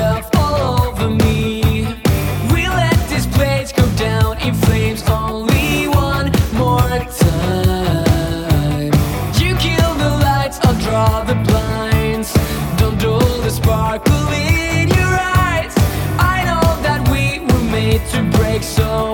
yourself all over me. We let this place go down in flames only one more time. You kill the lights, I'll draw the blinds. Don't dull the sparkle in your eyes. I know that we were made to break, so